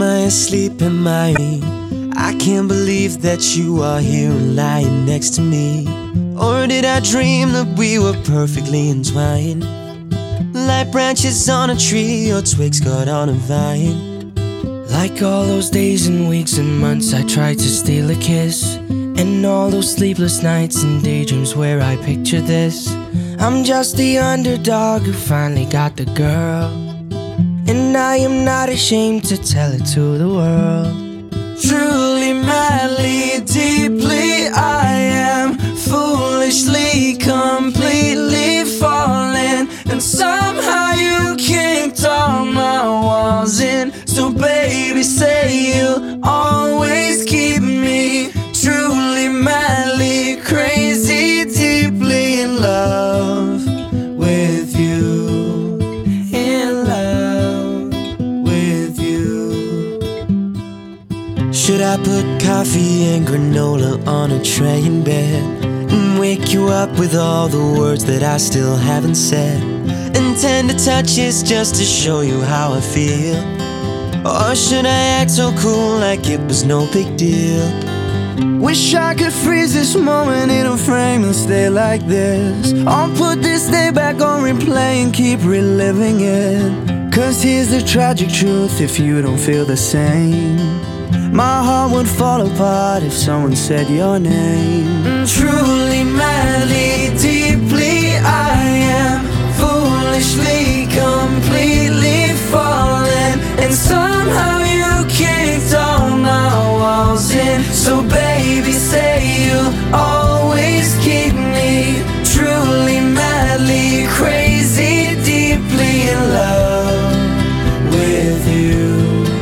I asleep? Am I dreaming? I can't believe that you are here and lying next to me. Or did I dream that we were perfectly entwined, like branches on a tree or twigs caught on a vine? Like all those days and weeks and months I tried to steal a kiss, and all those sleepless nights and daydreams where I picture this. I'm just the underdog who finally got the girl, and I am not ashamed to tell it to the world. Truly, madly, deeply, I am foolishly, completely falling, and somehow you kicked all my walls in. So baby, say you'll always keep me truly, madly, crazy, deeply in love with you. In love with you. Should I put coffee and granola on a tray in bed and wake you up with all the words that I still haven't said, and tender touches just to show you how I feel? Or should I act so cool like it was no big deal? Wish I could freeze this moment in a frame and stay like this. I'll put this day back on replay and keep reliving it. Cause here's the tragic truth, if you don't feel the same, my heart would fall apart if someone said your name. Truly, madly, deeply, I am foolishly, completely falling, and somehow you kicked all my walls in. So baby, say you'll always keep me truly, madly, crazy, deeply in love with you.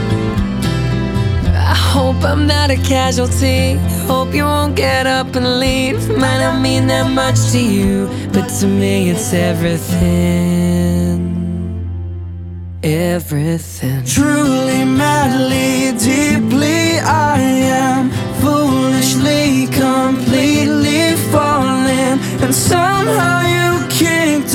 I hope I'm not a casualty, hope you won't get up and leave. Might not mean that much to you, but to me it's everything. Everything. Truly, madly, deeply, I am foolishly, completely falling, and somehow you kicked